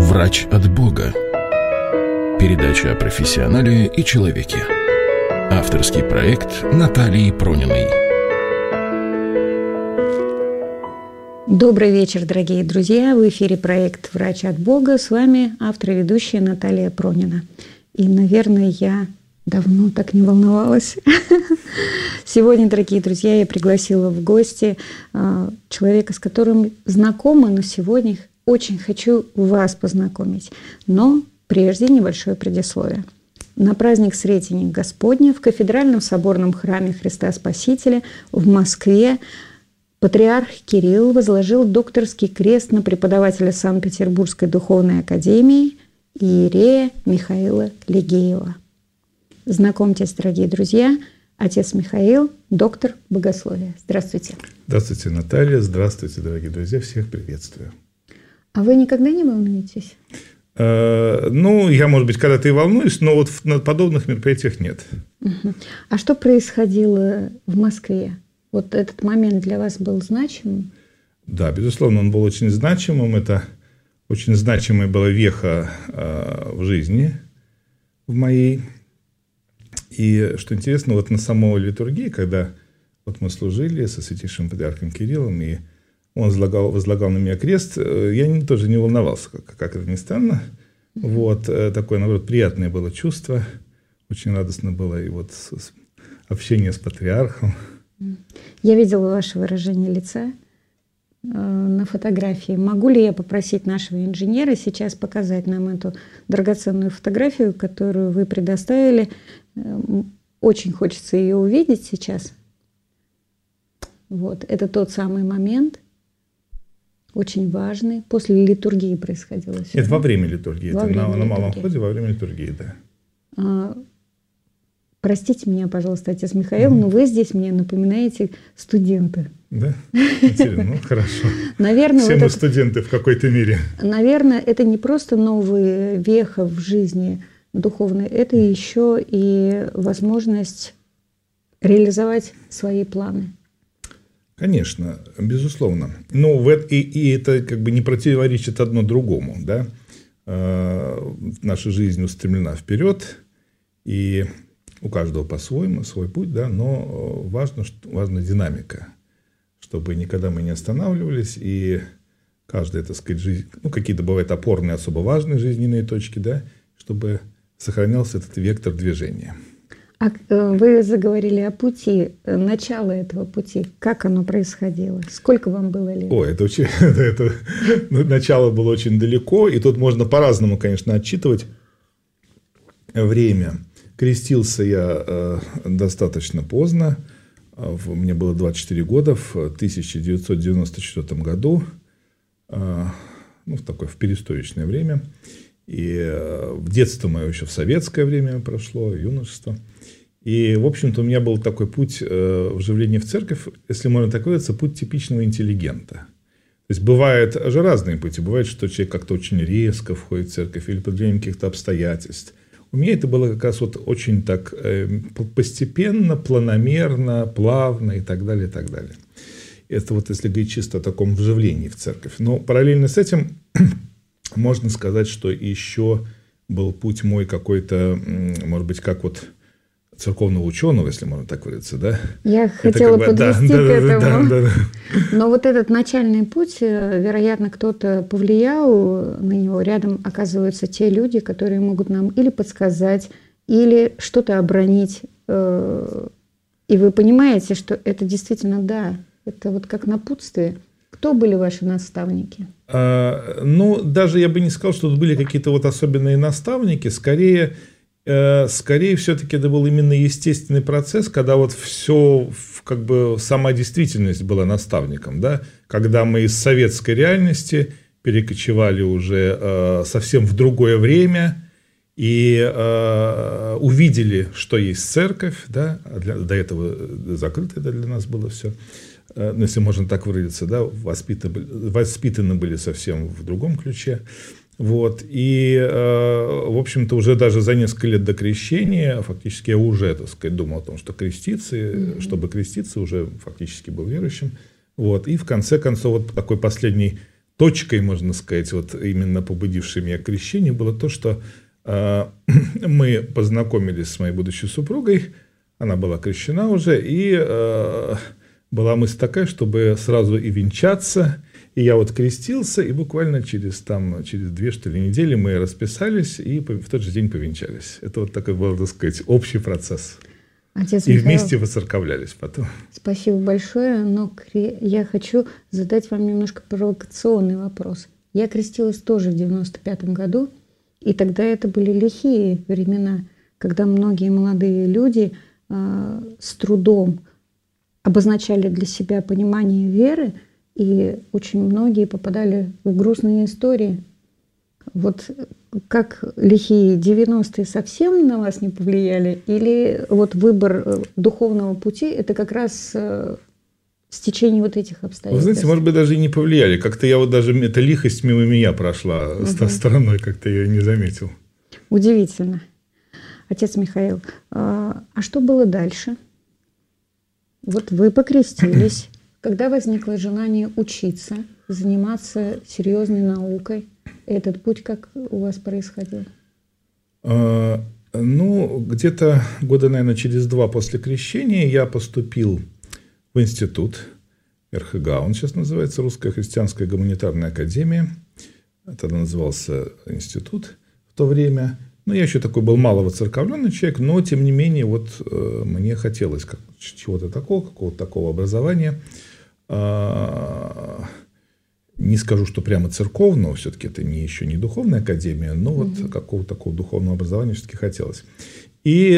Врач от Бога. Передача о профессионале и человеке. Авторский проект Натальи Прониной. Добрый вечер, дорогие друзья. В эфире проект «Врач от Бога». С вами автор и ведущая Наталья Пронина. И, наверное, я давно так не волновалась. Сегодня, дорогие друзья, я пригласила в гости человека, с которым знакома, но сегодня очень хочу вас познакомить. Но прежде небольшое предисловие. На праздник Сретения Господня в Кафедральном соборном храме Христа Спасителя в Москве патриарх Кирилл возложил докторский крест на преподавателя Санкт-Петербургской духовной академии иерея Михаила Легеева. Знакомьтесь, дорогие друзья, отец Михаил, доктор богословия. Здравствуйте. Здравствуйте, Наталья. Здравствуйте, дорогие друзья. Всех приветствую. А вы никогда не волнуетесь? Я, может быть, когда-то и волнуюсь, но вот на подобных мероприятиях нет. А что происходило в Москве? Вот этот момент для вас был значимым? Да, безусловно, он был очень значимым. Это очень значимая была веха в жизни в моей. И что интересно, вот на самой литургии, когда вот мы служили со святейшим патриархом Кириллом, и он возлагал на меня крест, я тоже не волновался, как это ни странно. Вот, такое, наоборот, приятное было чувство. Очень радостно было и вот общение с патриархом. Я видела ваше выражение лица на фотографии. Могу ли я попросить нашего инженера сейчас показать нам эту драгоценную фотографию, которую вы предоставили? Очень хочется ее увидеть сейчас. Вот, это тот самый момент, очень важный. После литургии происходило все. Это во время литургии. На малом ходе во время литургии, да. Простите меня, пожалуйста, отец Михаил, но вы здесь мне напоминаете студента. Да? Интересно, ну хорошо. Наверное, все мы студенты в какой-то мере. Наверное, это не просто новая веха в жизни духовной, это еще и возможность реализовать свои планы. Конечно, безусловно. И это как бы не противоречит одно другому. Да? Наша жизнь устремлена вперед, и у каждого по-своему, свой путь, да, но важна динамика, чтобы никогда мы не останавливались, и каждая, так сказать, жизнь, какие-то бывают опорные, особо важные жизненные точки, да, чтобы сохранялся этот вектор движения. А вы заговорили о пути, начало этого пути, как оно происходило, сколько вам было лет? Начало было очень далеко, и тут можно по-разному, конечно, отчитывать время. Крестился я достаточно поздно, мне было 24 года, в 1994 году, в перестроечное время. И детство мое еще в советское время прошло, юношество. И, в общем-то, у меня был такой путь вживления в церковь, если можно так выразиться, путь типичного интеллигента. То есть, бывают же разные пути. Бывает, что человек как-то очень резко входит в церковь или под влиянием каких-то обстоятельств. У меня это было как раз вот очень так постепенно, планомерно, плавно и так далее, и так далее. Это вот если говорить чисто о таком вживлении в церковь. Но параллельно с этим можно сказать, что еще был путь мой какой-то, может быть, как вот церковного ученого, если можно так выразиться, да? Я хотела подвести к этому. Да. Но вот этот начальный путь, вероятно, кто-то повлиял на него. Рядом оказываются те люди, которые могут нам или подсказать, или что-то обронить. И вы понимаете, что это действительно, да, это вот как напутствие. Кто были ваши наставники? Даже я бы не сказал, что тут были какие-то вот особенные наставники. Скорее все-таки это был именно естественный процесс, когда вот все, как бы сама действительность была наставником, да? Когда мы из советской реальности перекочевали уже совсем в другое время и увидели, что есть церковь, да? До этого закрыто это для нас было все. Если можно так выразиться, да, воспитаны были совсем в другом ключе. Вот. И, в общем-то, уже даже за несколько лет до крещения фактически я уже, так сказать, думал о том, что креститься, чтобы креститься, уже фактически был верующим. Вот. И в конце концов, вот такой последний точкой, можно сказать, вот именно побудившей меня к крещению, было то, что мы познакомились с моей будущей супругой, она была крещена уже, и была мысль такая, чтобы сразу и венчаться. И я вот крестился, и буквально через 2, что ли, недели мы расписались, и в тот же день повенчались. Это вот такой был, так сказать, общий процесс. Отец и Михаил, вместе воцерковлялись потом. Спасибо большое, но я хочу задать вам немножко провокационный вопрос. Я крестилась тоже в 95-м году, и тогда это были лихие времена, когда многие молодые люди с трудом обозначали для себя понимание веры, и очень многие попадали в грустные истории. Вот как лихие 90-е совсем на вас не повлияли? Или вот выбор духовного пути – это как раз стечение вот этих обстоятельств? Вы знаете, может быть, даже и не повлияли. Как-то я вот даже, эта лихость мимо меня прошла стороной, как-то я не заметил. Удивительно. Отец Михаил, а что было дальше? Вот вы покрестились. Когда возникло желание учиться, заниматься серьезной наукой, этот путь как у вас происходил? Ну, где-то года, наверное, через 2 после крещения я поступил в институт РХГА, он сейчас называется Русская христианская гуманитарная академия. Тогда назывался институт в то время. Ну, я еще такой был маловоцерковленный человек, но, тем не менее, вот мне хотелось чего-то такого, какого-то такого образования. Не скажу, что прямо церковного, все-таки это еще не духовная академия, но вот какого-то такого духовного образования все-таки хотелось. И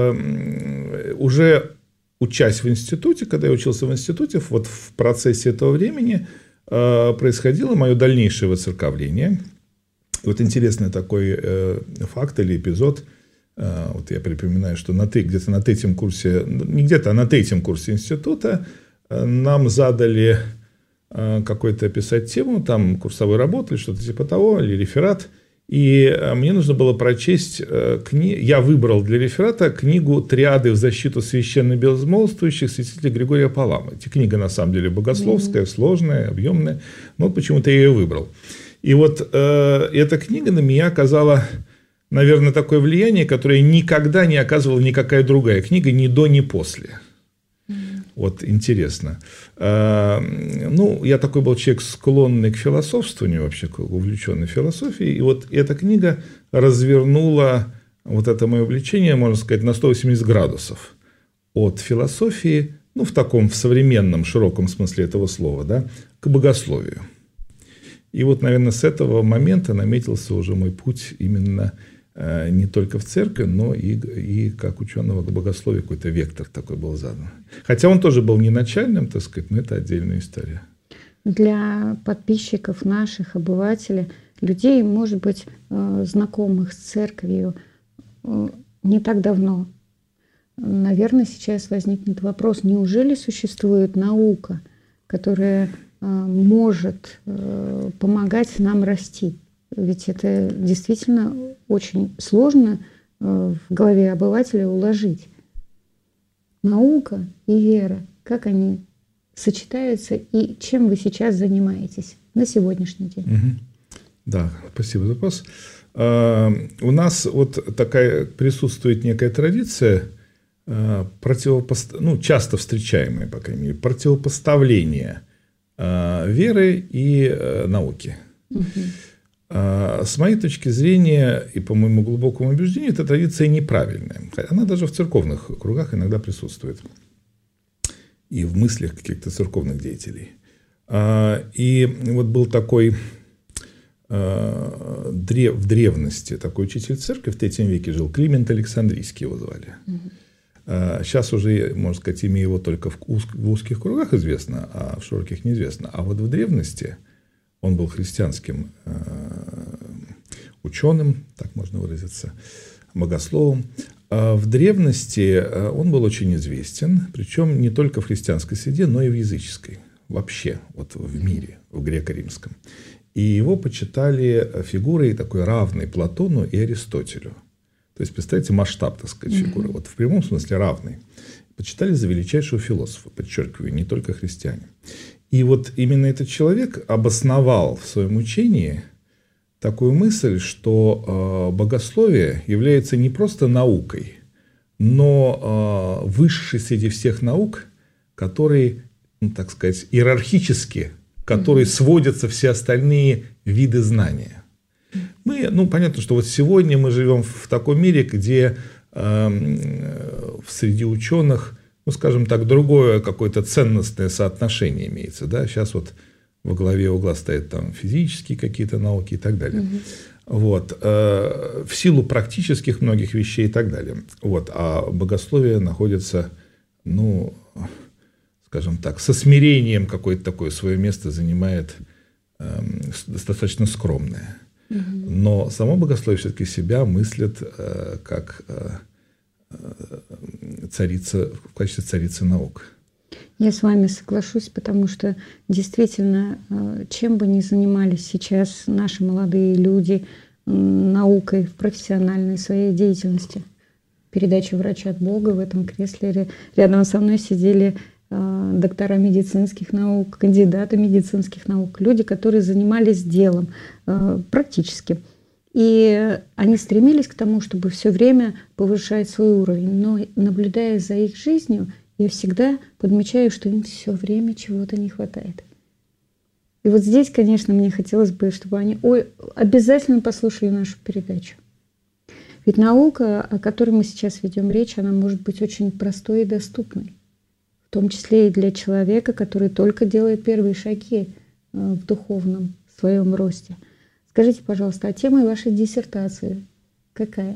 уже учась в институте, когда я учился в институте, вот в процессе этого времени происходило мое дальнейшее воцерковление. Вот интересный такой факт или эпизод. Вот я припоминаю, что где-то на 3-м курсе, не где-то, а на 3-м курсе института нам задали какой-то писать тему, там курсовой работы или что-то типа того, или реферат. И мне нужно было прочесть я выбрал для реферата книгу «Триады в защиту священно-безмолвствующих» святителя Григория Паламы. Эта книга, на самом деле, богословская, сложная, объемная, но вот почему-то я ее выбрал. И вот эта книга на меня оказала, наверное, такое влияние, которое никогда не оказывала никакая другая книга ни до, ни после. Вот интересно. Ну, я такой был человек, склонный к философствованию, вообще увлеченный философией. И вот эта книга развернула вот это мое увлечение, можно сказать, на 180 градусов. От философии, ну, в современном, широком смысле этого слова, да, к богословию. И вот, наверное, с этого момента наметился уже мой путь именно не только в церковь, но и как ученого к богословию какой-то вектор такой был задан. Хотя он тоже был не начальным, так сказать, но это отдельная история. Для подписчиков наших, обывателей, людей, может быть, знакомых с церковью не так давно, наверное, сейчас возникнет вопрос, неужели существует наука, которая может помогать нам расти? Ведь это действительно очень сложно в голове обывателя уложить. Наука и вера, как они сочетаются и чем вы сейчас занимаетесь на сегодняшний день? Да, спасибо за вопрос. У нас вот такая присутствует некая традиция, часто встречаемая, по крайней мере, противопоставления веры и науки. С моей точки зрения и по моему глубокому убеждению, эта традиция неправильная. Она даже в церковных кругах иногда присутствует. И в мыслях каких-то церковных деятелей. И вот был такой в древности такой учитель церкви, в III веке жил, Климент Александрийский его звали. Сейчас уже, можно сказать, имя его только в узких кругах известно, а в широких неизвестно. А вот в древности он был христианским ученым, так можно выразиться, богословом. В древности он был очень известен, причем не только в христианской среде, но и в языческой, вообще вот в мире, в греко-римском. И его почитали фигурой такой равной Платону и Аристотелю. То есть, представьте, масштаб, так сказать, фигуры. Вот в прямом смысле равный. почитали за величайшего философа, подчеркиваю, не только христиане. И вот именно этот человек обосновал в своем учении такую мысль, что богословие является не просто наукой, но высшей среди всех наук, которые, ну, так сказать, иерархически, которые сводятся все остальные виды знания. Мы, ну, понятно, что вот сегодня мы живем в таком мире, где среди ученых, ну, скажем так, другое какое-то ценностное соотношение имеется. Да? Сейчас вот во главе угла стоят там физические какие-то науки и так далее. Вот. В силу практических многих вещей и так далее. Вот. А богословие находится, ну, скажем так, со смирением какое-то такое свое место занимает достаточно скромное. Но само богословие все-таки себя мыслит как царица, в качестве царицы наук. Я с вами соглашусь, потому что действительно, чем бы ни занимались сейчас наши молодые люди наукой в профессиональной своей деятельности, передача «Врач от Бога», в этом кресле рядом со мной сидели доктора медицинских наук, кандидаты медицинских наук, люди, которые занимались делом практически. И они стремились к тому, чтобы все время повышать свой уровень. Но наблюдая за их жизнью, я всегда подмечаю, что им все время чего-то не хватает. И вот здесь, конечно, мне хотелось бы, чтобы они обязательно послушали нашу передачу. Ведь наука, о которой мы сейчас ведем речь, она может быть очень простой и доступной. В том числе и для человека, который только делает первые шаги в духовном своем росте. Скажите, пожалуйста, а тема вашей диссертации какая?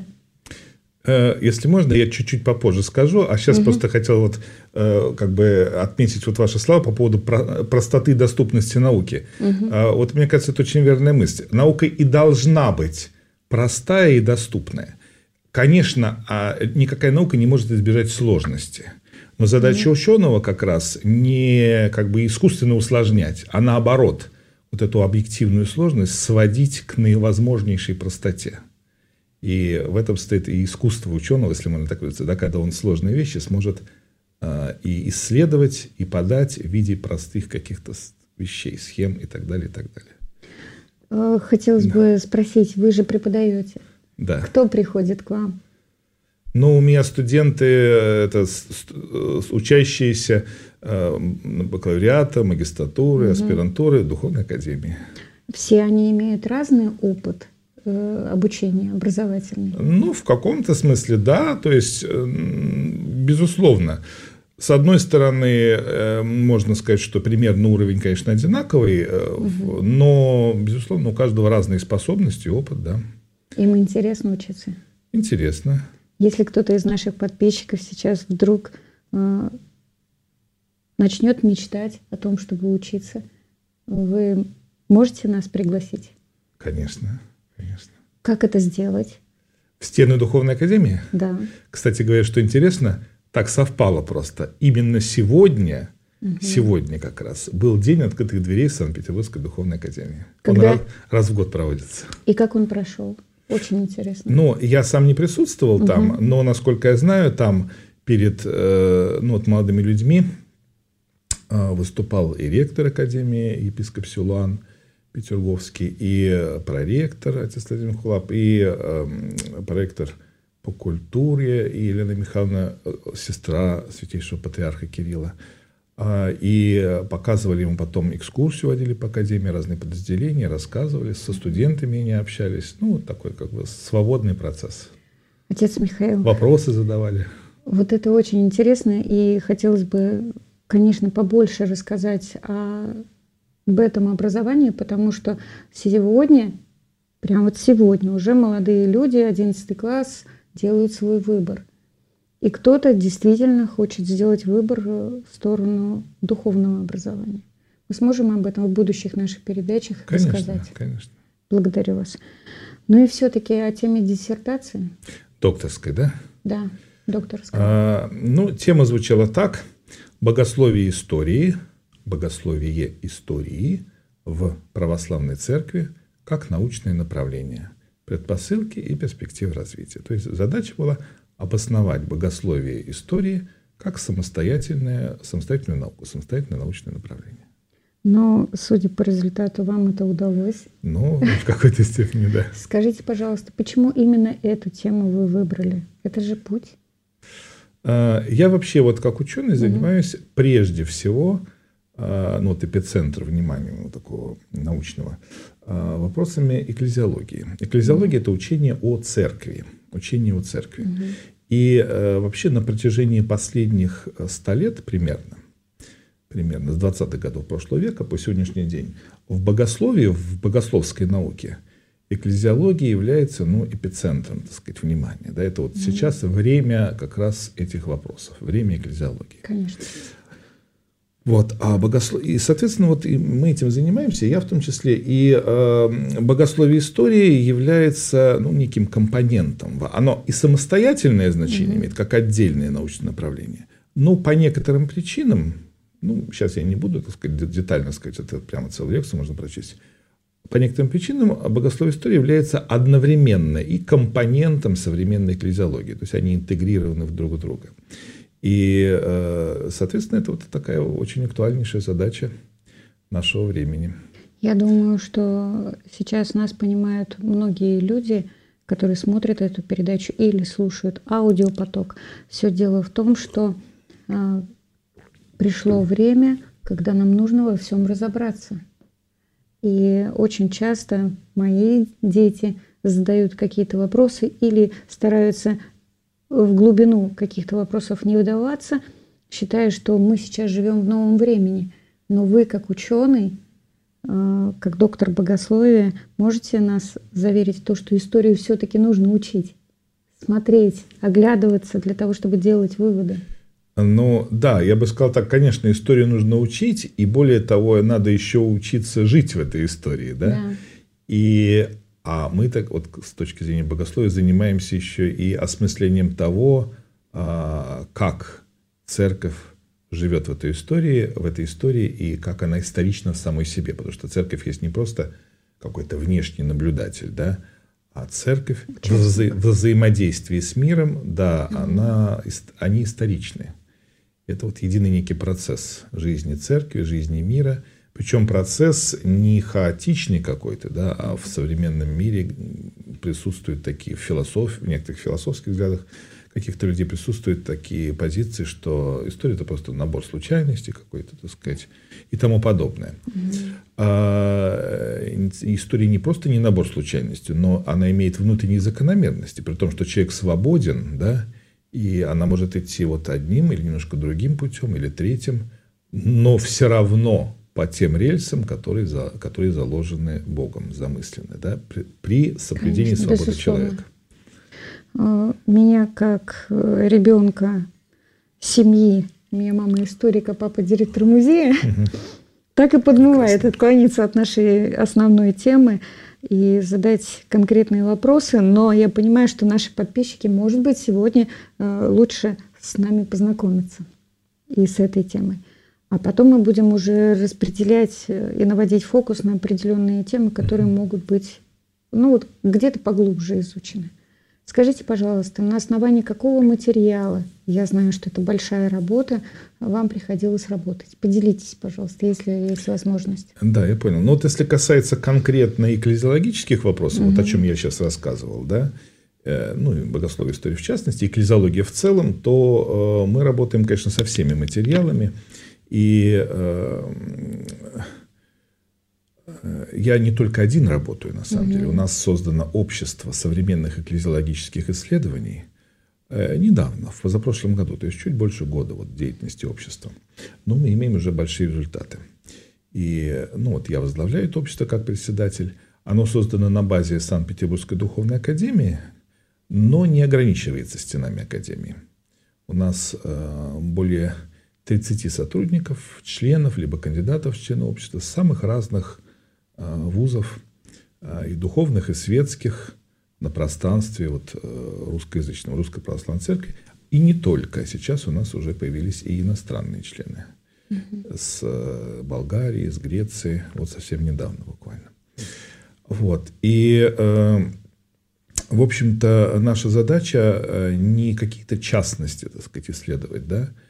Если можно, я чуть-чуть попозже скажу, а сейчас просто хотел вот, как бы отметить вот ваши слова по поводу простоты и доступности науки. Вот мне кажется, это очень верная мысль. Наука и должна быть простая и доступная. Конечно, никакая наука не может избежать сложности. Но задача ученого как раз не как бы искусственно усложнять, а наоборот, вот эту объективную сложность сводить к наивозможнейшей простоте. И в этом стоит и искусство ученого, если можно так говорить, да, когда он сложные вещи сможет и исследовать, и подать в виде простых каких-то вещей, схем и так далее, и так далее. Хотелось бы спросить, вы же преподаете. Да. Кто приходит к вам? Ну, у меня студенты, это учащиеся бакалавриата, магистратуры, аспирантуры, духовной академии. Все они имеют разный опыт обучения образовательного? Ну, в каком-то смысле, да. То есть, безусловно, с одной стороны, можно сказать, что примерно уровень, конечно, одинаковый, но, безусловно, у каждого разные способности и опыт, да. Им интересно учиться? Интересно. Если кто-то из наших подписчиков сейчас вдруг начнет мечтать о том, чтобы учиться, вы можете нас пригласить? Конечно, конечно. Как это сделать? В стены Духовной Академии? Да. Кстати говоря, что интересно, так совпало просто. Именно сегодня, сегодня как раз, был день открытых дверей Санкт-Петербургской Духовной Академии. Когда? Он раз в год проводится. И как он прошел? Очень интересно. Ну, я сам не присутствовал там, но, насколько я знаю, там перед вот, молодыми людьми выступал и ректор Академии, епископ Силуан Петерговский, и проректор, отец Владимир Хулап, и проректор по культуре, и Елена Михайловна, сестра святейшего патриарха Кирилла. И показывали ему потом экскурсию, водили по Академии, разные подразделения, рассказывали, со студентами не общались. Ну, вот такой как бы свободный процесс. Отец Михаил. Вопросы задавали. Вот это очень интересно, и хотелось бы, конечно, побольше рассказать об этом образовании, потому что сегодня, прямо вот сегодня, уже молодые люди, 11 класс, делают свой выбор. И кто-то действительно хочет сделать выбор в сторону духовного образования. Мы сможем об этом в будущих наших передачах рассказать. Конечно. Благодарю вас. Ну и все-таки о теме диссертации. Докторской, да? Да, докторской. Ну, тема звучала так. Богословие истории в православной церкви как научное направление. Предпосылки и перспективы развития. То есть задача была обосновать богословие истории как самостоятельную науку, самостоятельное научное направление. Но, судя по результату, вам это удалось. Ну, в какой-то степени, да. Скажите, пожалуйста, почему именно эту тему вы выбрали? Это же путь. Я вообще вот как ученый занимаюсь прежде всего, ну вот эпицентр внимания вот такого научного, вопросами экклезиологии. Экклезиология – это учение о церкви. Учение о церкви. И вообще на протяжении последних 100 лет примерно с 20-х годов прошлого века по сегодняшний день в богословии, в богословской науке экклезиология является, ну, эпицентром, так сказать, внимания. Да, это вот сейчас время как раз этих вопросов, время экклезиологии. Конечно. Вот, и, соответственно, вот и мы этим занимаемся, я в том числе, и богословие истории является, ну, неким компонентом. Оно и самостоятельное значение имеет, как отдельное научное направление. Но по некоторым причинам, ну, сейчас я не буду, так сказать, детально сказать, это прямо целую лекцию можно прочесть. По некоторым причинам богословие истории является одновременно и компонентом современной экклезиологии. То есть они интегрированы друг в друга. И, соответственно, это вот такая очень актуальнейшая задача нашего времени. Я думаю, что сейчас нас понимают многие люди, которые смотрят эту передачу или слушают аудиопоток. Все дело в том, что пришло время, когда нам нужно во всем разобраться. И очень часто мои дети задают какие-то вопросы или стараются в глубину каких-то вопросов не вдаваться, считая, что мы сейчас живем в новом времени. Но вы, как ученый, как доктор богословия, можете нас заверить в том, что историю все-таки нужно учить, смотреть, оглядываться для того, чтобы делать выводы. Ну да, я бы сказал так, конечно, историю нужно учить, и более того, надо еще учиться жить в этой истории, да? А мы так вот с точки зрения богословия занимаемся еще и осмыслением того, как церковь живет в этой истории и как она исторична в самой себе, потому что церковь есть не просто какой-то внешний наблюдатель, да, а церковь во взаимодействии с миром, да, они историчны. Это вот единый некий процесс жизни церкви, жизни мира. Причем процесс не хаотичный какой-то, да, а в современном мире присутствуют такие в некоторых философских взглядах каких-то людей присутствуют такие позиции, что история – это просто набор случайностей какой-то, так сказать, и тому подобное. История не просто не набор случайностей, но она имеет внутренние закономерности, при том, что человек свободен, да, и она может идти вот одним или немножко другим путем, или третьим, но все равно по тем рельсам, которые заложены Богом, замыслены, да, при соблюдении свободы человека. Меня, как ребенка семьи, у меня мама историка, папа директор музея, так и подмывает отклониться от нашей основной темы и задать конкретные вопросы. Но я понимаю, что наши подписчики, может быть, сегодня лучше с нами познакомиться и с этой темой. А потом мы будем уже распределять и наводить фокус на определенные темы, которые могут быть, ну, вот где-то поглубже изучены. Скажите, пожалуйста, на основании какого материала, я знаю, что это большая работа, вам приходилось работать? Поделитесь, пожалуйста, если есть возможность. Да, я понял. Но вот если касается конкретно экклезиологических вопросов, вот о чем я сейчас рассказывал, да, ну и богословие истории в частности, экклезиология в целом, то мы работаем, конечно, со всеми материалами. И я не только один работаю, на самом деле. У нас создано общество современных экклезиологических исследований недавно, в позапрошлом году, то есть чуть больше года вот, деятельности общества. Но мы имеем уже большие результаты. И ну, вот я возглавляю это общество как председатель. Оно создано на базе Санкт-Петербургской духовной академии, но не ограничивается стенами академии. У нас более 30 сотрудников, членов, либо кандидатов в члены общества с самых разных вузов, и духовных, и светских, на пространстве вот, русскоязычного, Русской Православной Церкви. И не только. Сейчас у нас уже появились и иностранные члены. С Болгарии, с Греции. Вот совсем недавно буквально. Вот. И, в общем-то, наша задача не какие-то частности, так сказать, исследовать, да,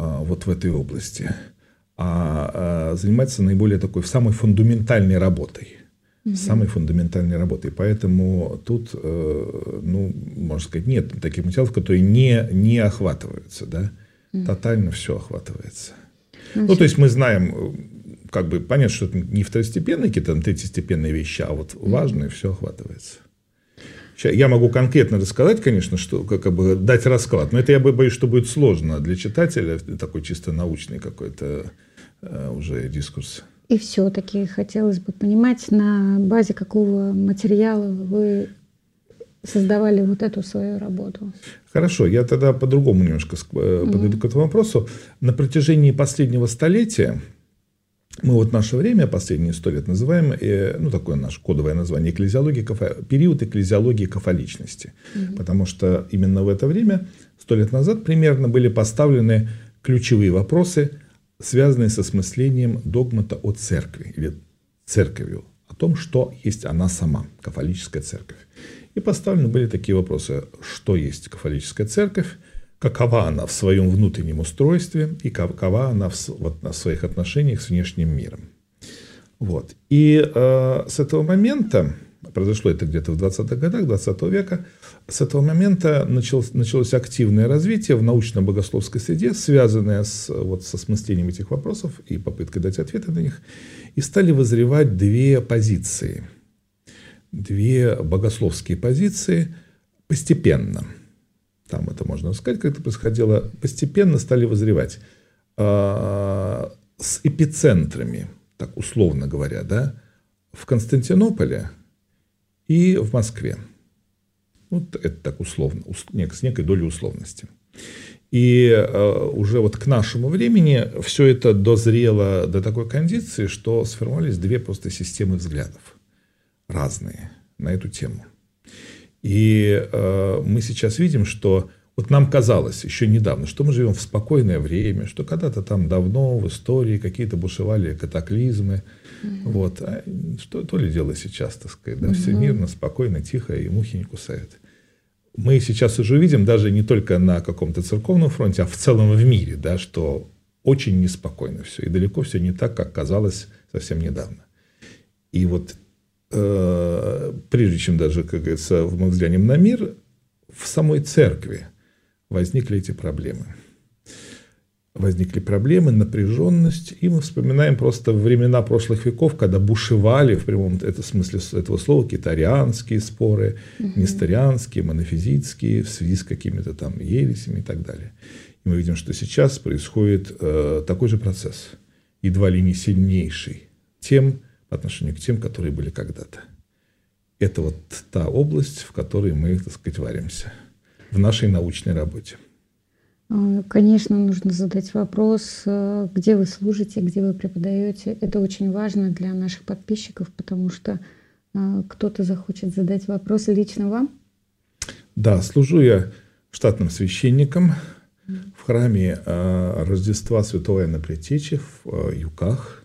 вот в этой области, а занимается наиболее такой самой фундаментальной работой. Самой фундаментальной работой. Поэтому тут, ну, можно сказать, нет таких материалов, которые не охватываются. Да? Тотально все охватывается. Ну, то есть мы знаем, как бы понятно, что это не второстепенные какие-то там третьестепенные вещи, а вот важные все охватывается. Сейчас я могу конкретно рассказать, конечно, что как бы дать расклад, но это я боюсь, что будет сложно для читателя, такой чисто научный какой-то уже дискурс. И все-таки хотелось бы понимать, на базе какого материала вы создавали вот эту свою работу. Хорошо, я тогда по-другому немножко подойду к этому вопросу. На протяжении последнего столетия, мы вот наше время, последние 100 лет, называем, ну, такое наше кодовое название, период экклезиологии кафоличности. Потому что именно в это время, 100 лет назад примерно, были поставлены ключевые вопросы, связанные с осмыслением догмата о церкви, или церковью, о том, что есть она сама, кафолическая церковь. И поставлены были такие вопросы: что есть кафолическая церковь, какова она в своем внутреннем устройстве и какова она в своих отношениях с внешним миром. Вот. И с этого момента, произошло это где-то в 20-х годах 20 века, с этого момента началось активное развитие в научно-богословской среде, связанное со осмыслением этих вопросов и попыткой дать ответы на них. И стали вызревать две позиции, две богословские позиции постепенно. Там это можно сказать, как это происходило, постепенно стали вызревать с эпицентрами, так условно говоря, да, в Константинополе и в Москве. Вот это так условно, с некой долей условности. И уже вот к нашему времени все это дозрело до такой кондиции, что сформировались две просто системы взглядов разные на эту тему. И мы сейчас видим, что вот нам казалось еще недавно, что мы живем в спокойное время, что когда-то там давно в истории какие-то бушевали катаклизмы. Вот. А что то ли дело сейчас, так сказать, да, все мирно, спокойно, тихо, и мухи не кусают. Мы сейчас уже видим даже не только на каком-то церковном фронте, а в целом в мире, да, что очень неспокойно все. И далеко все не так, как казалось совсем недавно. И вот прежде чем даже, как говорится, мы взглянем на мир, в самой церкви возникли эти проблемы. Возникли проблемы, напряженность, и мы вспоминаем просто времена прошлых веков, когда бушевали, в прямом смысле этого слова, какие-то арианские споры, несторианские, монофизитские, в связи с какими-то там ересями и так далее. И мы видим, что сейчас происходит такой же процесс, едва ли не сильнейший, по отношению к тем, которые были когда-то. Это вот та область, в которой мы, так сказать, варимся в нашей научной работе. Конечно, нужно задать вопрос, где вы служите, где вы преподаете. Это очень важно для наших подписчиков, потому что кто-то захочет задать вопрос лично вам. Да, служу я штатным священником в храме Рождества Святого Иоанна Предтечи в Юках.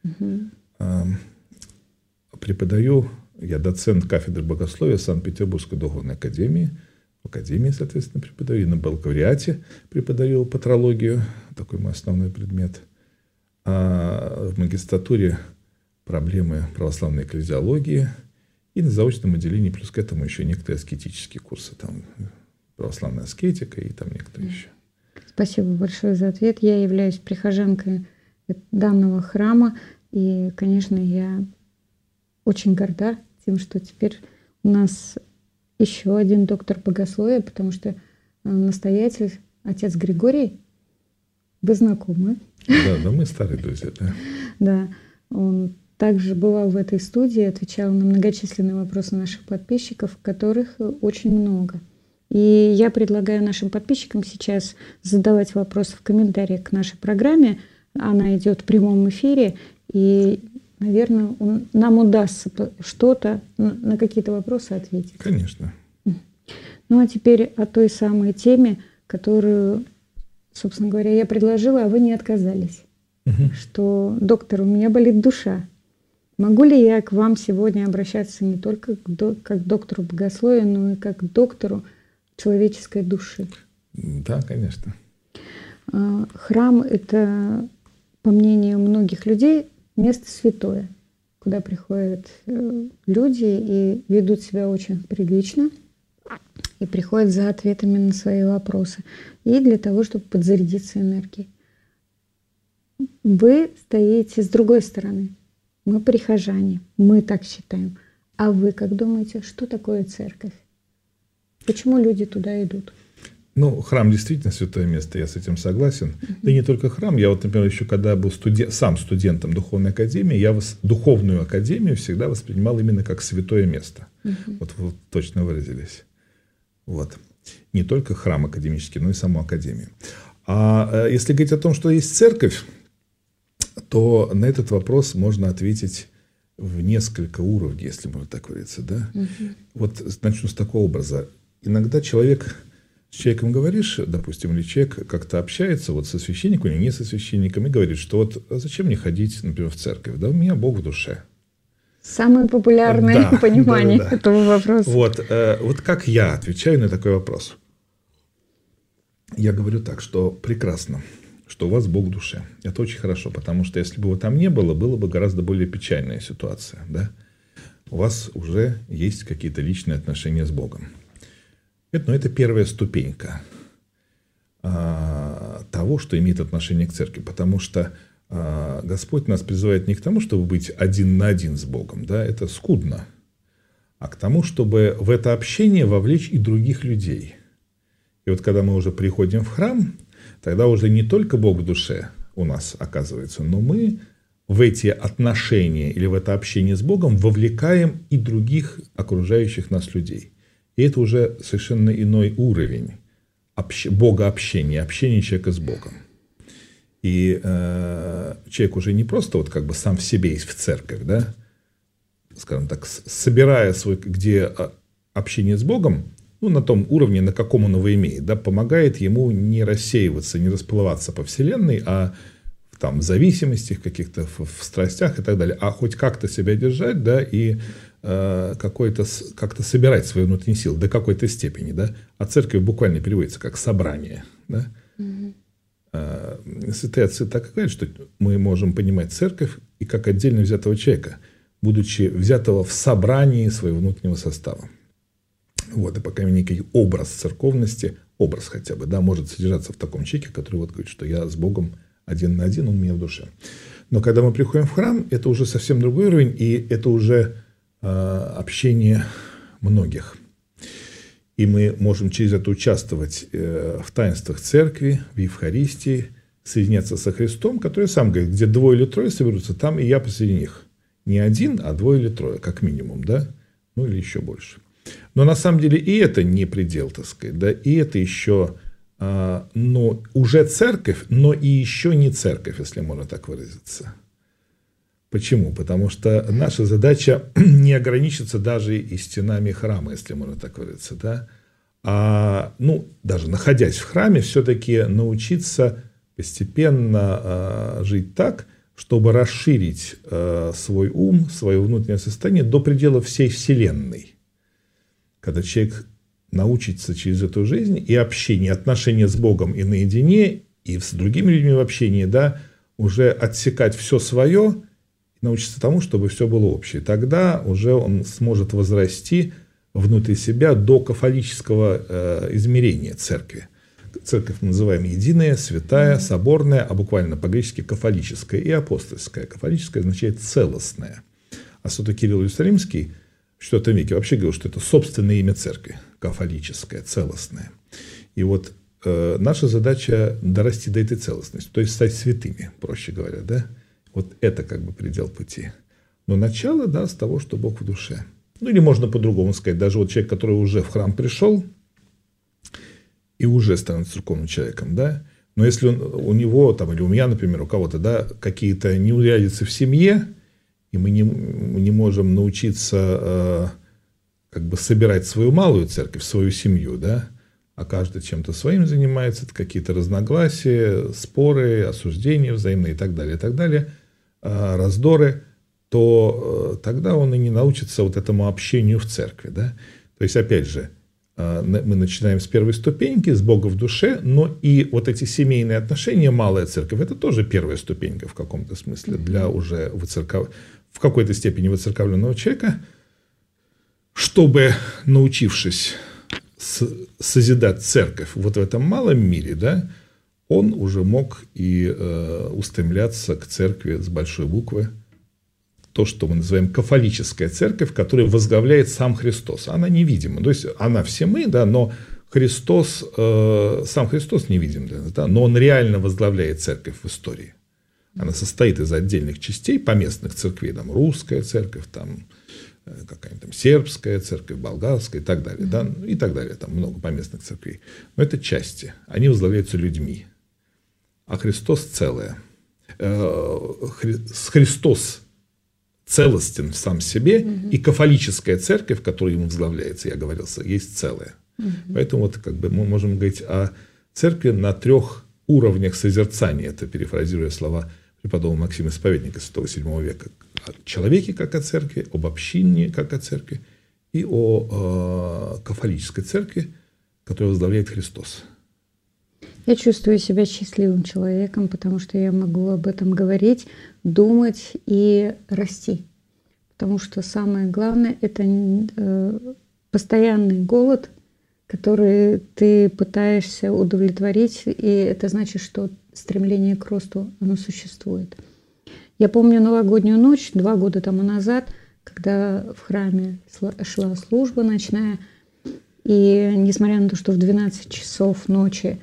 Преподаю, я доцент кафедры богословия Санкт-Петербургской духовной академии. В академии, соответственно, преподаю. И на бакалавриате преподаю патрологию. Такой мой основной предмет. А в магистратуре проблемы православной экклезиологии. И на заочном отделении плюс к этому еще некоторые аскетические курсы. Там православная аскетика и там некоторые еще. Спасибо большое за ответ. Я являюсь прихожанкой данного храма. И, конечно, я очень горда тем, что теперь у нас еще один доктор богословия, потому что настоятель, отец Григорий, вы знакомы. Да, мы старые друзья, да. Да, он также бывал в этой студии, отвечал на многочисленные вопросы наших подписчиков, которых очень много. И я предлагаю нашим подписчикам сейчас задавать вопросы в комментариях к нашей программе. Она идет в прямом эфире, и, наверное, нам удастся что-то, на какие-то вопросы ответить. Конечно. Ну, а теперь о той самой теме, которую, собственно говоря, я предложила, а вы не отказались. Что, доктор, у меня болит душа. Могу ли я к вам сегодня обращаться не только как к доктору богословия, но и как к доктору человеческой души? Да, конечно. Храм – это, по мнению многих людей, место святое, куда приходят люди и ведут себя очень прилично, и приходят за ответами на свои вопросы, и для того, чтобы подзарядиться энергией. Вы стоите с другой стороны. Мы прихожане, мы так считаем. А вы как думаете, что такое церковь? Почему люди туда идут? Ну, храм действительно святое место, я с этим согласен. Да и не только храм. Я вот, например, еще когда был сам студентом духовной академии, я духовную академию всегда воспринимал именно как святое место. Вот вы точно выразились. Вот. Не только храм академический, но и саму академию. А если говорить о том, что есть церковь, то на этот вопрос можно ответить в несколько уровней, если можно так выразиться. Да? Вот начну с такого образа. Иногда с человеком говоришь, допустим, или человек как-то общается вот со священником или не со священником и говорит, что вот зачем мне ходить, например, в церковь? Да у меня Бог в душе. Самое популярное понимание этого вопроса. Вот как я отвечаю на такой вопрос? Я говорю так, что прекрасно, что у вас Бог в душе. Это очень хорошо, потому что если бы его там не было, было бы гораздо более печальная ситуация. Да? У вас уже есть какие-то личные отношения с Богом. Это первая ступенька того, что имеет отношение к церкви. Потому что Господь нас призывает не к тому, чтобы быть один на один с Богом, да, это скудно, а к тому, чтобы в это общение вовлечь и других людей. И вот когда мы уже приходим в храм, тогда уже не только Бог в душе у нас оказывается, но мы в эти отношения или в это общение с Богом вовлекаем и других окружающих нас людей. И это уже совершенно иной уровень богообщения, общения человека с Богом. И человек уже не просто вот как бы сам в себе есть в церковь, да, скажем так, собирая где общение с Богом, ну, на том уровне, на каком он его имеет, да, помогает ему не рассеиваться, не расплываться по вселенной, а там, в зависимостях каких-то, в страстях и так далее, а хоть как-то себя держать, да, и как-то собирать свои внутренние силы до какой-то степени, да, а церковь буквально переводится как собрание, да. Святые отцы так и говорят, что мы можем понимать церковь и как отдельно взятого человека, будучи взятого в собрании своего внутреннего состава. Вот, и пока некий образ церковности, образ хотя бы, да, может содержаться в таком человеке, который вот говорит, что я с Богом один на один, он у меня в душе. Но когда мы приходим в храм, это уже совсем другой уровень, и это уже общение многих. И мы можем через это участвовать в таинствах церкви, в Евхаристии, соединяться со Христом, который сам говорит, где 2 или 3 соберутся, там и я посреди них. Не 1, а 2 или 3, как минимум, да? Ну или еще больше. Но на самом деле и это не предел, так сказать, да? И это еще уже церковь, но и еще не церковь, если можно так выразиться. Почему? Потому что наша задача не ограничится даже и стенами храма, если можно так выразиться, да? А, даже находясь в храме, все-таки научиться постепенно жить так, чтобы расширить свой ум, свое внутреннее состояние до предела всей вселенной. Когда человек научится через эту жизнь и общение, отношения с Богом и наедине, и с другими людьми в общении, да, уже отсекать все свое, научиться тому, чтобы все было общее. Тогда уже он сможет возрасти внутри себя до кафолического измерения церкви. Церковь мы называем единая, святая, соборная, а буквально по-гречески кафолическая и апостольская. Кафолическая означает целостная. А святой Кирилл Иерусалимский в IV веке вообще говорил, что это собственное имя церкви, кафолическая, целостная. И вот наша задача дорасти до этой целостности, то есть стать святыми, проще говоря, да? Вот это как бы предел пути. Но начало, да, с того, что Бог в душе. Или можно по-другому сказать, даже вот человек, который уже в храм пришел и уже становится церковным человеком, да, но если у него, там, или у меня, например, у кого-то, да, какие-то неурядицы в семье, и мы не можем научиться как бы собирать свою малую церковь, свою семью, да, а каждый чем-то своим занимается, это какие-то разногласия, споры, осуждения взаимные и так далее, раздоры, то тогда он и не научится вот этому общению в церкви. Да? То есть, опять же, мы начинаем с первой ступеньки, с Бога в душе, но и вот эти семейные отношения, малая церковь, это тоже первая ступенька в каком-то смысле для уже в какой-то степени воцерковленного человека, чтобы, научившись созидать церковь вот в этом малом мире, да, он уже мог и устремляться к церкви с большой буквы, то, что мы называем кафолическая церковь, которую возглавляет сам Христос. Она невидима, то есть она все мы, да, но Христос, сам Христос невидим, да, но он реально возглавляет церковь в истории. Она состоит из отдельных частей поместных церквей, там русская церковь, там какая-нибудь там сербская церковь, болгарская и так далее, да, и так далее, там много поместных церквей. Но это части, они возглавляются людьми, а Христос целое. Христос целостен в сам себе, и кафолическая церковь, которая ему возглавляется, я говорил, есть целое. Поэтому вот как бы мы можем говорить о церкви на 3 уровнях созерцания, это перефразируя слова преподобного Максима Исповедника святого VII века, о человеке как о церкви, об общине как о церкви и о кафолической церкви, которую возглавляет Христос. Я чувствую себя счастливым человеком, потому что я могу об этом говорить, думать и расти. Потому что самое главное – это постоянный голод, который ты пытаешься удовлетворить, и это значит, что стремление к росту, оно существует. Я помню новогоднюю ночь 2 года тому назад, когда в храме шла служба ночная, и несмотря на то, что в 12 часов ночи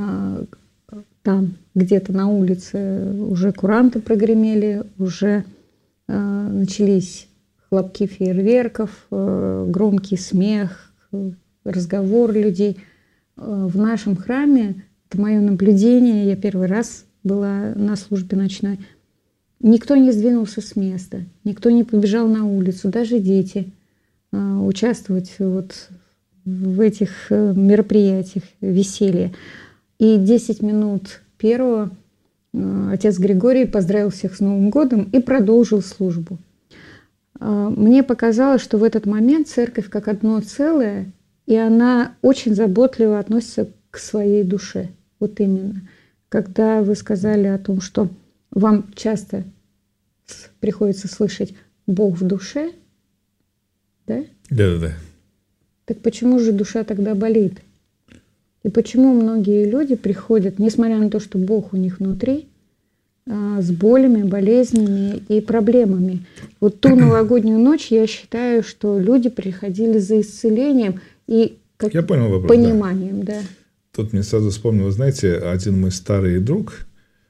там где-то на улице уже куранты прогремели, уже начались хлопки фейерверков, громкий смех, разговор людей. В нашем храме, это мое наблюдение, я первый раз была на службе ночной, никто не сдвинулся с места, никто не побежал на улицу, даже дети, участвовать вот в этих мероприятиях, веселье. И 10 минут первого отец Григорий поздравил всех с Новым годом и продолжил службу. Мне показалось, что в этот момент церковь как одно целое, и она очень заботливо относится к своей душе. Вот именно. Когда вы сказали о том, что вам часто приходится слышать «Бог в душе», да? Да. Так почему же душа тогда болит? И почему многие люди приходят, несмотря на то, что Бог у них внутри, с болями, болезнями и проблемами? Вот ту новогоднюю ночь я считаю, что люди приходили за исцелением и я понял вопрос, пониманием. Да. Тут мне сразу вспомнил, знаете, один мой старый друг,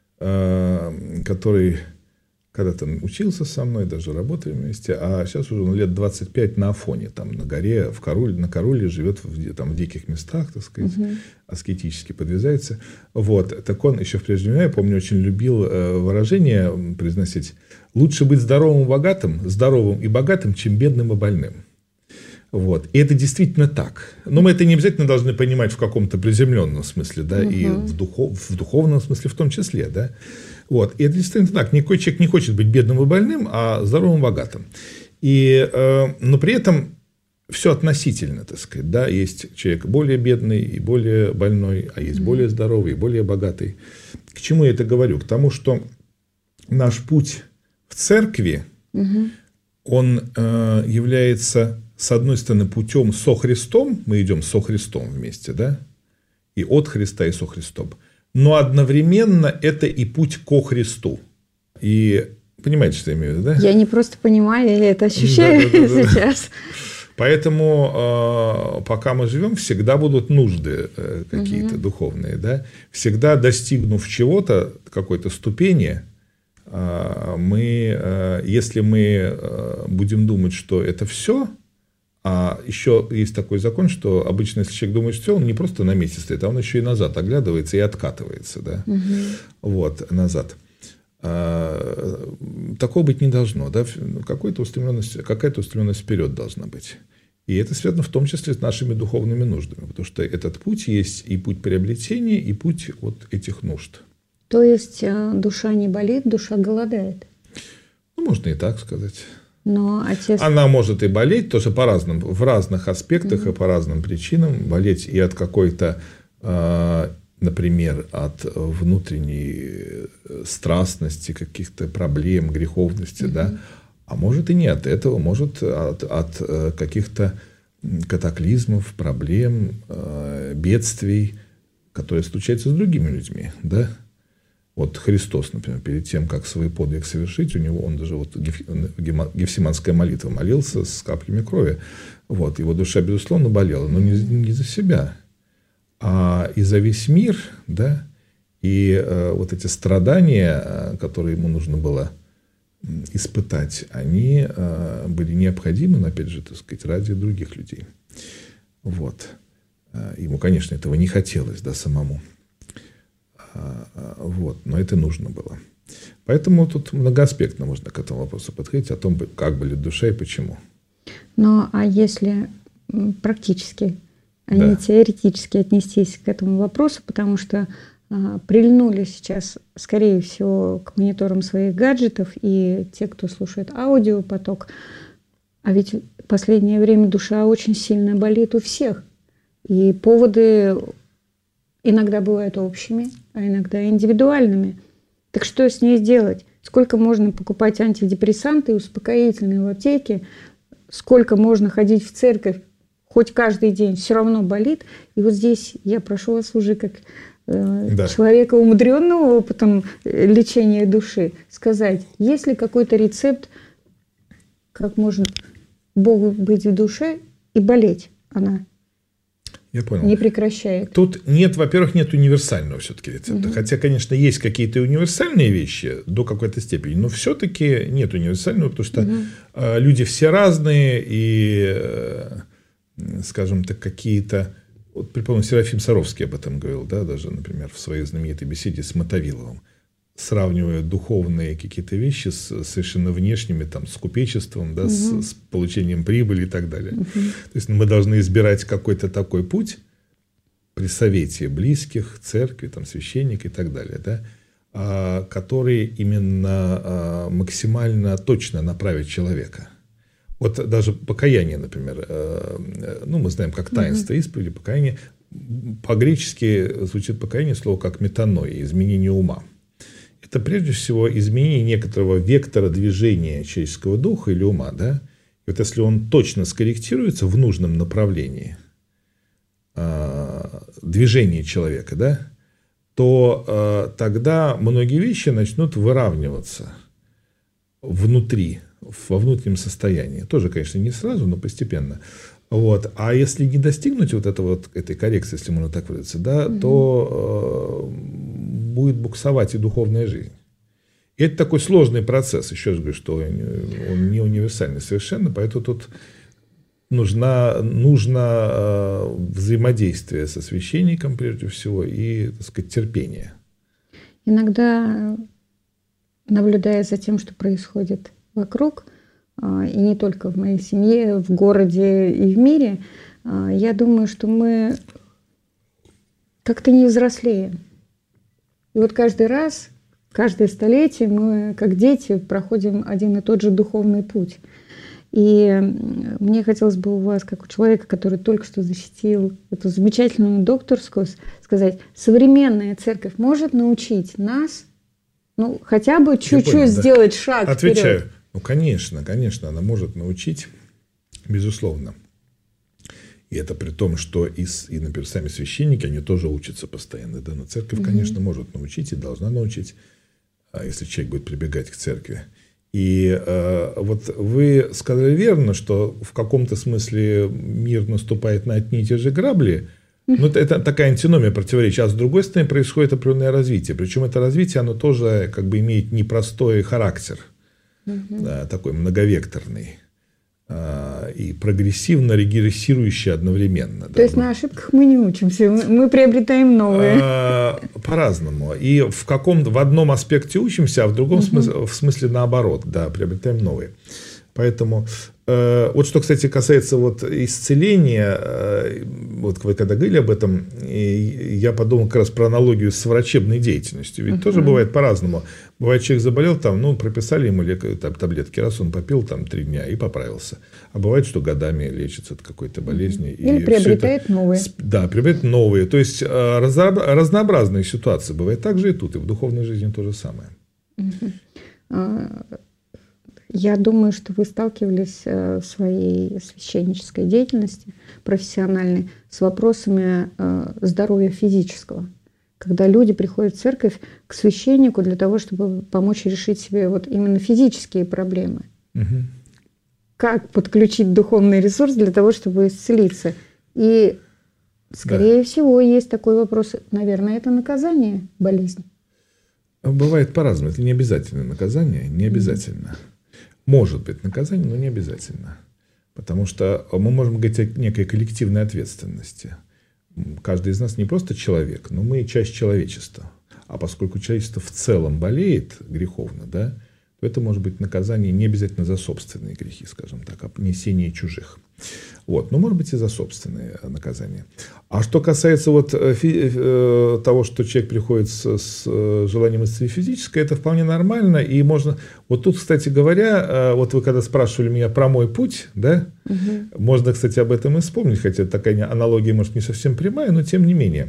который когда-то учился со мной, даже работали вместе, а сейчас уже лет 25 на Афоне, там на горе, на Каруле живет там, в диких местах, так сказать, аскетически подвязается. Вот. Так он еще в прежние времена, я помню, очень любил выражение произносить: лучше быть здоровым и богатым, чем бедным и больным. Вот. И это действительно так. Но мы это не обязательно должны понимать в каком-то приземленном смысле, да, и в духовном смысле в том числе, да. Вот. И это действительно так. Никакой человек не хочет быть бедным и больным, а здоровым и богатым. Но при этом все относительно, так сказать. Да? Есть человек более бедный и более больной, а есть более здоровый и более богатый. К чему я это говорю? К тому, что наш путь в церкви, он является, с одной стороны, путем со Христом, мы идем со Христом вместе, да? И от Христа, и со Христом. Но одновременно это и путь ко Христу. И понимаете, что я имею в виду, да? Я не просто понимаю, я это ощущаю сейчас. Поэтому пока мы живем, всегда будут нужды какие-то духовные. Да? Всегда достигнув чего-то, какой-то ступени, если мы будем думать, что это все. А еще есть такой закон, что обычно, если человек думает, что он не просто на месте стоит, а он еще и назад оглядывается и откатывается, да? Вот, назад. Такого быть не должно. Да? Какая-то устремленность вперед должна быть. И это связано в том числе с нашими духовными нуждами, потому что этот путь есть и путь приобретения, и путь вот этих нужд. То есть душа не болит, душа голодает? Ну, можно и так сказать. Но отец... Она может и болеть тоже по-разному, в разных аспектах и по разным причинам. Болеть и от какой-то, например, от внутренней страстности, каких-то проблем, греховности, да. А может и не от этого, может от каких-то катаклизмов, проблем, бедствий, которые случаются с другими людьми, да. Вот Христос, например, перед тем, как свой подвиг совершить, у него он даже вот Гефсиманская молитва молился с каплями крови. Вот, его душа, безусловно, болела, но не за себя, а и за весь мир, да, и вот эти страдания, которые ему нужно было испытать, они были необходимы, но, опять же, так сказать, ради других людей. Вот. Ему, конечно, этого не хотелось, да, самому. Вот, но это нужно было. Поэтому тут многоаспектно можно к этому вопросу подходить, о том, как болит душа и почему. Ну, а если практически, а не теоретически отнестись к этому вопросу, потому что прильнули сейчас, скорее всего, к мониторам своих гаджетов и те, кто слушает аудиопоток, а ведь в последнее время душа очень сильно болит у всех, и поводы иногда бывают общими, а иногда индивидуальными. Так что с ней сделать? Сколько можно покупать антидепрессанты и успокоительные в аптеке? Сколько можно ходить в церковь? Хоть каждый день все равно болит. И вот здесь я прошу вас уже как человека, умудренного опытом лечения души, сказать, есть ли какой-то рецепт, как можно Богу быть в душе и болеть она? Я понял. Не прекращает. Тут нет, во-первых, нет универсального все-таки рецепта. Хотя, конечно, есть какие-то универсальные вещи до какой-то степени, но все-таки нет универсального, потому что люди все разные, и, скажем так, какие-то... Вот, припомню, Серафим Саровский об этом говорил, да, даже, например, в своей знаменитой беседе с Мотовиловым, сравнивая духовные какие-то вещи с совершенно внешними, там, с купечеством, да, с получением прибыли и так далее. То есть мы должны избирать какой-то такой путь при совете близких, церкви, там, священника и так далее, да, который именно максимально точно направит человека. Вот даже покаяние, например, ну, мы знаем, как таинство исповеди, покаяние, по-гречески звучит покаяние слово как метаноия, изменение ума. Это прежде всего изменение некоторого вектора движения человеческого духа или ума, да? И вот если он точно скорректируется в нужном направлении движения человека, да, то тогда многие вещи начнут выравниваться внутри, во внутреннем состоянии. Тоже, конечно, не сразу, но постепенно. Вот. А если не достигнуть вот этой коррекции, если можно так выразиться, да, то будет буксовать и духовная жизнь. И это такой сложный процесс. Еще раз говорю, что он не универсальный совершенно, поэтому тут нужно взаимодействие со священником, прежде всего, и, так сказать, терпение. Иногда, наблюдая за тем, что происходит вокруг, и не только в моей семье, в городе и в мире, я думаю, что мы как-то не взрослеем. И вот каждый раз, каждое столетие мы, как дети, проходим один и тот же духовный путь. И мне хотелось бы у вас, как у человека, который только что защитил эту замечательную докторскую, сказать, современная церковь может научить нас, ну, хотя бы чуть-чуть сделать шаг Отвечаю. вперед. Ну, конечно, она может научить, безусловно. И это при том, что и, например, сами священники, они тоже учатся постоянно. Да? Но церковь, конечно, может научить и должна научить, если человек будет прибегать к церкви. И вот вы сказали верно, что в каком-то смысле мир наступает на одни и те же грабли. Но это такая антиномия, противоречия. А с другой стороны, происходит определенное развитие. Причем это развитие, оно тоже как бы имеет непростой характер. Да, такой многовекторный и прогрессивно-регрессирующий одновременно. То есть на ошибках мы не учимся, мы приобретаем новые. По-разному. И в одном аспекте учимся, а в другом смысле наоборот, да, приобретаем новые. Поэтому вот что, кстати, касается вот исцеления, вот вы когда говорили об этом, я подумал как раз про аналогию с врачебной деятельностью. Ведь тоже бывает по-разному. Бывает, человек заболел, там, прописали ему таблетки, раз он попил 3 дня и поправился. А бывает, что годами лечится от какой-то болезни. Или приобретает новые. Да, приобретает новые. То есть разнообразные ситуации. Бывает так же и тут, и в духовной жизни то же самое. Я думаю, что вы сталкивались в своей священнической деятельности профессиональной с вопросами здоровья физического. Когда люди приходят в церковь к священнику для того, чтобы помочь решить себе вот именно физические проблемы. Как подключить духовный ресурс для того, чтобы исцелиться? И, скорее всего, есть такой вопрос. Наверное, это наказание болезни. Бывает по-разному. Это не обязательно наказание, не обязательно. Может быть наказание, но не обязательно. Потому что мы можем говорить о некой коллективной ответственности. Каждый из нас не просто человек, но мы часть человечества. А поскольку человечество в целом болеет греховно, да, то это может быть наказание не обязательно за собственные грехи, скажем так, а понесение чужих. Вот. Но может быть и за собственные наказания. А что касается вот того, что человек приходит с желанием исцелить физическое, это вполне нормально. И можно... Вот тут, кстати говоря, вот вы когда спрашивали меня про мой путь, да, можно, кстати, об этом и вспомнить, хотя такая аналогия, может, не совсем прямая, но тем не менее.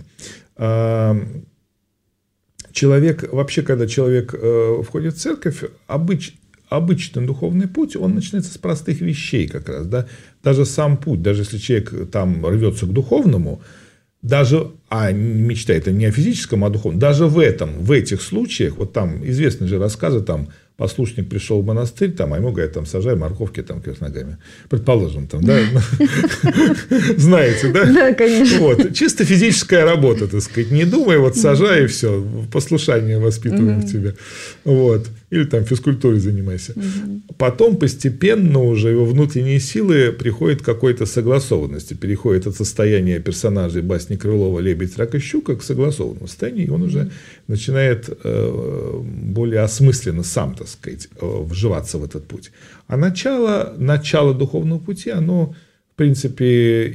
Человек, вообще, когда человек входит в церковь, обычный духовный путь, он начинается с простых вещей как раз. Да? Даже сам путь, даже если человек там рвется к духовному, даже, мечта это не о физическом, а о духовном, даже в этих случаях, вот там известны же рассказы, там послушник пришел в монастырь, там, а ему говорят, там, сажай морковки там, кверх ногами. Предположим, там, да? Знаете, да? Да, конечно. Вот. Чисто физическая работа, так сказать. Не думай, вот сажай, и все, послушание воспитываем в тебе. Вот. Или там физкультурой занимайся. Потом постепенно уже его внутренние силы приходят к какой-то согласованности, переходит от состояния персонажей басни Крылова «Лебедь, рак и щука» к согласованному состоянию, и он уже начинает более осмысленно сам, так сказать, вживаться в этот путь. А начало духовного пути, оно, в принципе,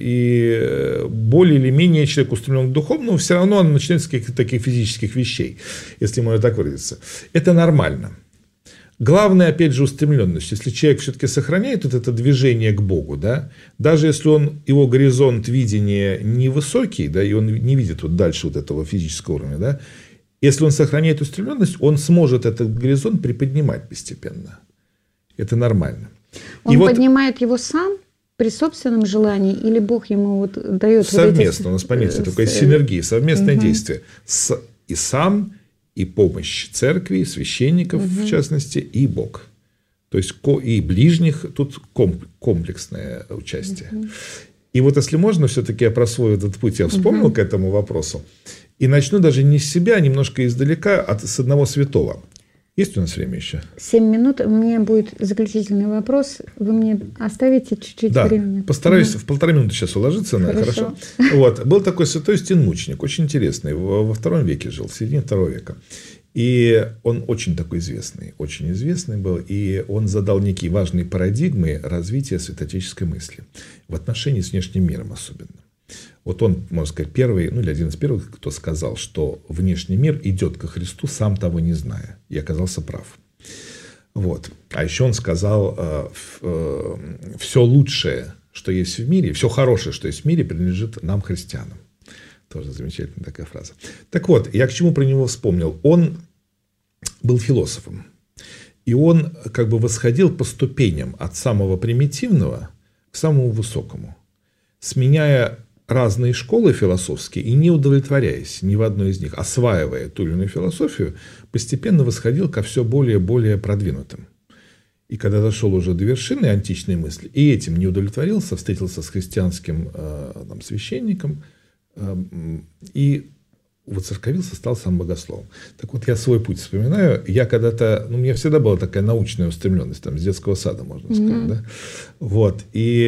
и более или менее человек устремлен к духовному, все равно оно начинается с каких-то таких физических вещей, если можно так выразиться. Это нормально. Главное, опять же, устремленность. Если человек все-таки сохраняет вот это движение к Богу, да, даже если его горизонт видения невысокий, да, и он не видит вот дальше вот этого физического уровня, да, если он сохраняет устремленность, он сможет этот горизонт приподнимать постепенно. Это нормально. Он поднимает его сам при собственном желании, или Бог ему вот дает... Совместно, у нас понятие такой синергии, совместное действие. И сам, и помощь церкви, священников, в частности, и Бог. То есть и ближних, тут комплексное участие. И вот если можно, все-таки я про свой этот путь я вспомнил к этому вопросу. И начну даже не с себя, а немножко издалека, с одного святого. Есть у нас время еще? 7 минут. У меня будет заключительный вопрос. Вы мне оставите чуть-чуть времени? Да, постараюсь в 1,5 минуты сейчас уложиться. Хорошо. Вот. Был такой святой Юстин Мученик, очень интересный. Во II веке жил, в середине II века. И он очень такой известный, очень известный был. И он задал некие важные парадигмы развития святоотеческой мысли. В отношении с внешним миром особенно. Вот он, можно сказать, первый, или один из первых, кто сказал, что внешний мир идет ко Христу, сам того не зная. И оказался прав. Вот. А еще он сказал, все лучшее, что есть в мире, все хорошее, что есть в мире, принадлежит нам, христианам. Тоже замечательная такая фраза. Так вот, я к чему про него вспомнил. Он был философом. И он как бы восходил по ступеням от самого примитивного к самому высокому, сменяя разные школы философские и не удовлетворяясь ни в одной из них, осваивая ту или иную философию, постепенно восходил ко все более и более продвинутым. И когда дошел уже до вершины античной мысли, и этим не удовлетворился, встретился с христианским священником и воцерковился, стал сам богословом. Так вот, я свой путь вспоминаю. Я когда-то, у меня всегда была такая научная устремленность, там, с детского сада, можно сказать, да? Вот. И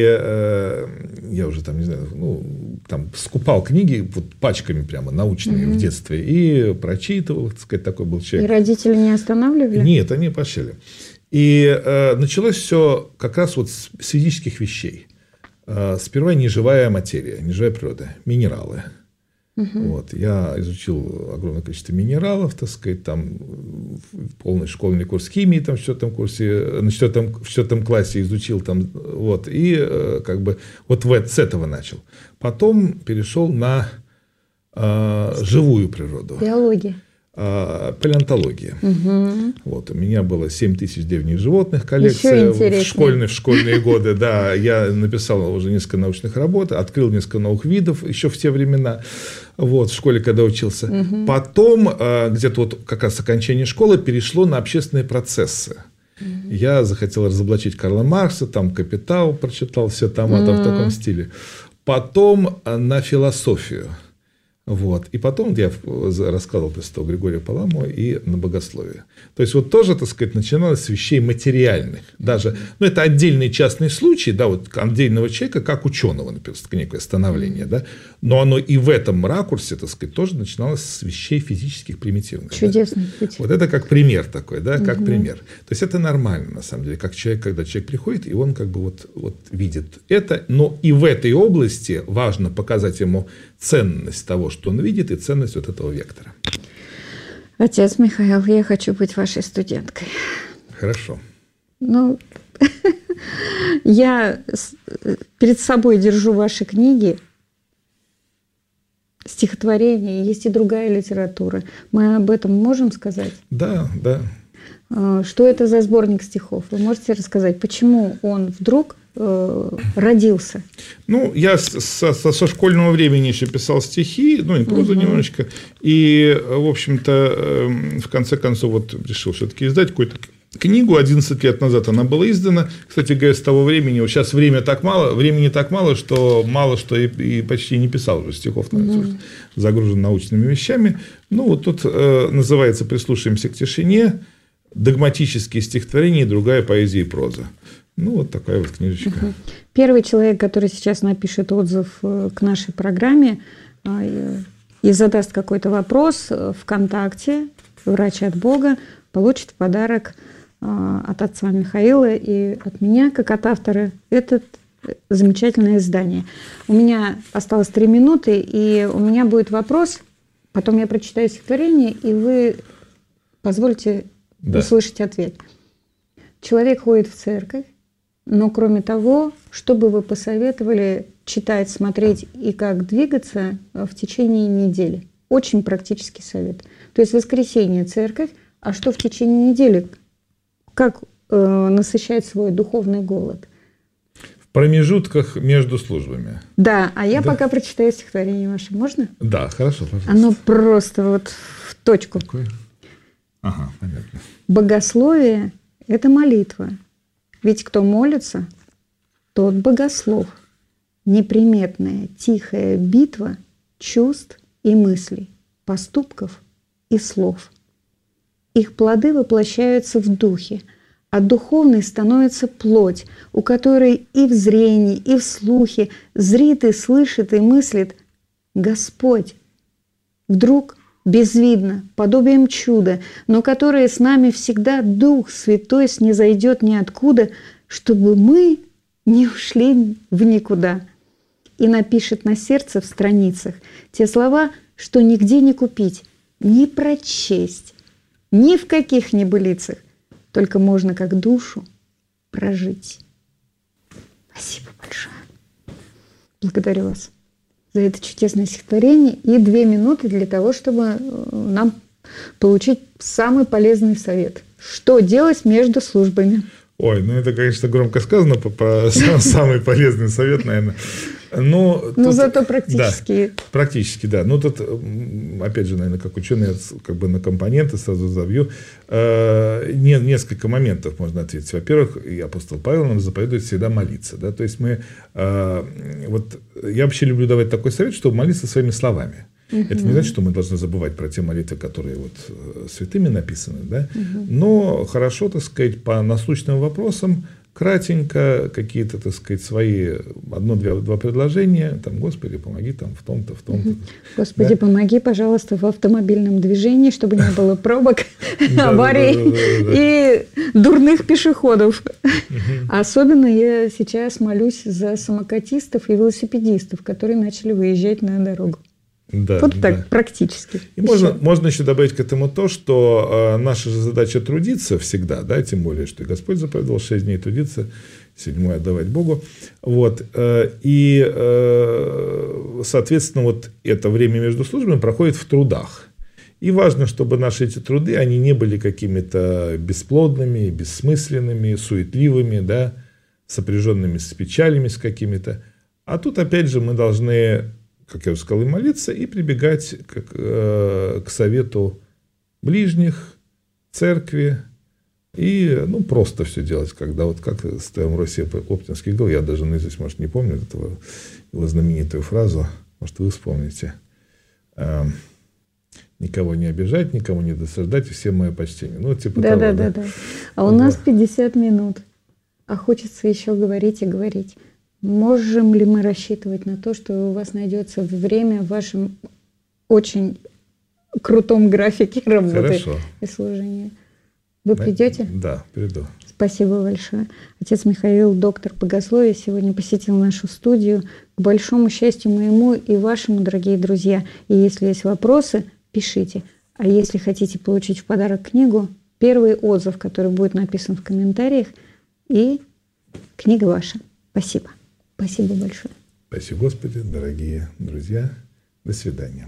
я уже там, не знаю, там, скупал книги вот, пачками прямо научные в детстве и прочитывал, так сказать, такой был человек. И родители не останавливали? Нет, они поощряли. И началось все как раз вот с физических вещей. Сперва неживая материя, неживая природа, минералы. Вот. Я изучил огромное количество минералов, так сказать, там полный школьный курс химии, там, в 4 курсе, в 4 классе изучил, там, вот, и как бы вот с этого начал. Потом перешел на живую природу. Биология. Палеонтология. Вот, у меня было 7000 древних животных, коллекция в школьные годы. Да, я написал уже несколько научных работ, открыл несколько новых видов еще в те времена, вот, в школе, когда учился. Потом, где-то вот как раз окончание школы, перешло на общественные процессы. Я захотел разоблачить Карла Маркса, там «Капитал» прочитал, все тома там в таком стиле. Потом на философию. Вот. И потом я рассказывал про Григория Паламу и на богословие. То есть, вот тоже, так сказать, начиналось с вещей материальных. Даже, ну, это отдельный частный случай, да, вот отдельного человека, как ученого, например, некое становление, да, но оно и в этом ракурсе, так сказать, тоже начиналось с вещей физических, примитивных. Чудесный путь. Да? Вот это как пример такой, да, как пример. То есть, это нормально, на самом деле, как человек, когда человек приходит, и он как бы вот видит это, но и в этой области важно показать ему ценность того, что он видит, и ценность вот этого вектора. Отец Михаил, я хочу быть вашей студенткой. Хорошо. Ну, я перед собой держу ваши книги, стихотворения, есть и другая литература. Мы об этом можем сказать? Да, да. Что это за сборник стихов? Вы можете рассказать, почему он вдруг родился? Ну, я со школьного времени еще писал стихи, ну, и прозу немножечко. И, в общем-то, в конце концов, вот решил все-таки издать какую-то книгу. 11 лет назад она была издана. Кстати говоря, с того времени, вот сейчас времени так мало, что и почти не писал уже стихов, загружен научными вещами. Ну, вот тут называется «Прислушаемся к тишине», догматические стихотворения и другая поэзия и проза. Ну, вот такая вот книжечка. Первый человек, который сейчас напишет отзыв к нашей программе и задаст какой-то вопрос ВКонтакте, «Врач от Бога», получит в подарок от отца Михаила и от меня, как от автора, это замечательное издание. У меня осталось 3 минуты, и у меня будет вопрос, потом я прочитаю стихотворение, и вы позвольте услышать ответ. Человек ходит в церковь, но кроме того, что бы вы посоветовали читать, смотреть и как двигаться в течение недели? Очень практический совет. То есть воскресенье церковь, а что в течение недели? Как насыщать свой духовный голод? В промежутках между службами. Да, а я пока прочитаю стихотворение ваше. Можно? Да, хорошо, пожалуйста. Оно просто вот в точку. Какое? Ага, понятно. Богословие – это молитва. Ведь кто молится, тот богослов. Неприметная, тихая битва чувств и мыслей, поступков и слов. Их плоды воплощаются в духе, а духовной становится плоть, у которой и в зрении, и в слухе зрит и слышит и мыслит Господь. Вдруг безвидно, подобием чуда, но которое с нами всегда Дух Святой снизойдет ниоткуда, чтобы мы не ушли в никуда. И напишет на сердце в страницах те слова, что нигде не купить, не прочесть, ни в каких небылицах, только можно как душу прожить. Спасибо большое. Благодарю вас за это чудесное стихотворение и 2 минуты для того, чтобы нам получить самый полезный совет. Что делать между службами? Ой, ну это, конечно, громко сказано, самый полезный совет, наверное. Но зато практически. Да, практически, да. Ну, тут, опять же, наверное, как ученый, я как бы на компоненты сразу забью. Несколько моментов можно ответить. Во-первых, и апостол Павел нам заповедует всегда молиться. Да? То есть вот я вообще люблю давать такой совет, чтобы молиться своими словами. Это не значит, что мы должны забывать про те молитвы, которые вот святыми написаны, да? Но хорошо, так сказать, по насущным вопросам кратенько, какие-то, так сказать, свои одно-два предложения, там, Господи, помоги там в том-то, в том-то. Господи, помоги, пожалуйста, в автомобильном движении, чтобы не было пробок, аварий и дурных пешеходов. Особенно я сейчас молюсь за самокатистов и велосипедистов, которые начали выезжать на дорогу. Да, вот так, практически. И можно еще добавить к этому то, что наша же задача трудиться всегда, да, тем более, что и Господь заповедовал 6 дней трудиться, 7-й отдавать Богу. Вот. И, соответственно, вот это время между службами проходит в трудах. И важно, чтобы наши эти труды, они не были какими-то бесплодными, бессмысленными, суетливыми, да, сопряженными с печалями с какими-то. А тут, опять же, мы должны, как я уже сказал, и молиться, и прибегать к совету ближних, церкви, и просто все делать, когда вот как Амвросий Оптинский говорил, я даже наизусть, может, не помню его знаменитую фразу, может, вы вспомните. Никого не обижать, никому не досаждать, всем мое почтение. Типа того, да. А у нас 50 минут, а хочется еще говорить и говорить. Можем ли мы рассчитывать на то, что у вас найдется время в вашем очень крутом графике работы и служения? Вы придете? Да, приду. Спасибо большое. Отец Михаил, доктор богословия, сегодня посетил нашу студию. К большому счастью моему и вашему, дорогие друзья. И если есть вопросы, пишите. А если хотите получить в подарок книгу, первый отзыв, который будет написан в комментариях, и книга ваша. Спасибо. Спасибо большое. Спасибо, Господи, дорогие друзья. До свидания.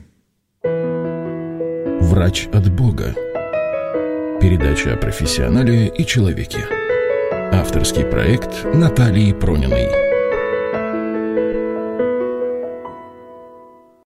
Врач от Бога. Передача о профессионале и человеке. Авторский проект Натальи Прониной.